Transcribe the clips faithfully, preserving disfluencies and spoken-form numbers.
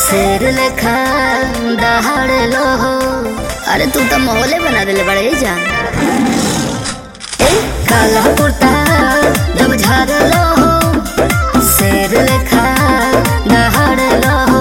शेर लेखा दहाड़ लो हो। अरे तू तो मोहल्ले बना दिले बड़े जान। ए काला कुर्ता जब झाड़ लो हो, शेर लेखा दहाड़ लो हो।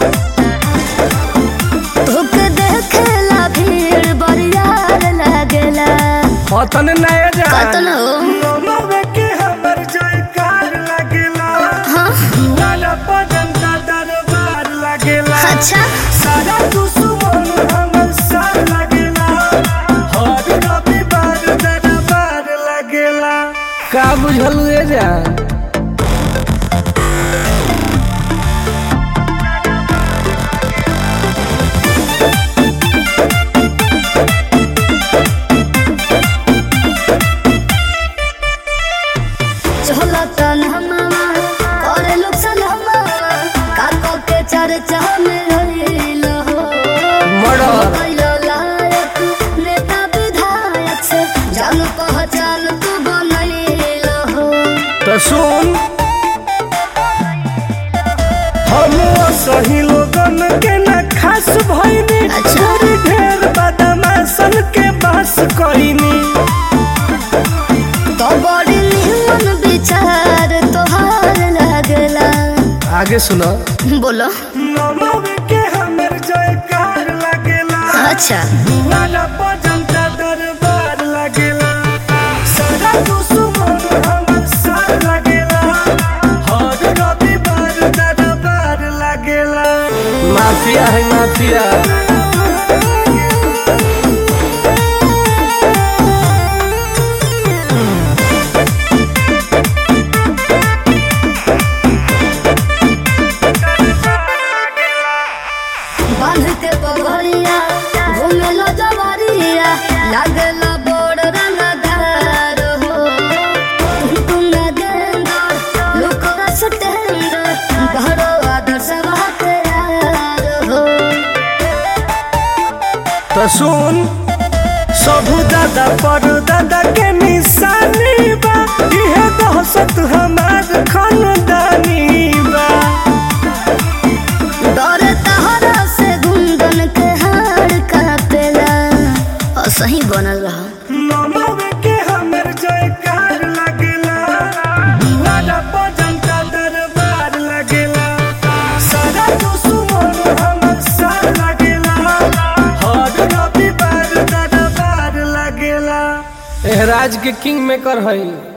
तुक देखला भीड़ बरियार लागेला। कतन नया जान कतन हो लोमवे के हमर जयकार लागेला। हाँ लाला पदन का दरबार लागेला। अच्छा सारा दुश्मन हमर साथ लागेला। हर रविवार दरबार लागेला। का बुझलु ए जान चलतन हमामा करे लोग सलामा काको के चर्चा में रहिल हो। मर्डर कैलो लायक नेता विधायक से जान पहचान तू बनैल हो। तो सुन हम सही लोगन के न खास भइनी। अच्छा। थोड़ी ढेर बदमाशन के बस कइनी। तो बड़ी निमन विचार तोहार लागला। आगे सुनो बोलो नमवे के हमर जयकार लागेला। अच्छा लाला भजन का दरबार लागेला। सारा दुश्मन हमर साथ लागेला। हर रविवार दरबार लागेला। माफिया है माफिया। बांध के पगड़िया घूमे लो जवारिया लागला बड़ रंगदार हो। तुम न गेंदर लुकरा सटेंदर घरो आदर्श बाते यार हो। तो सुन सबू दादा पर दादा के निशानी बा। इहे दहशत हमार खानदानी बा। डर तहरा से गुंदन के हार कापेला। और सही बनल रहा नमवे के हमर जयकार लागेला। लाला भजन का दरबार लागेला। सारा दुश्मन हमर साथ लागेला। हर रविवार दरबार लागेला। एह राज के किंग मेकर हई।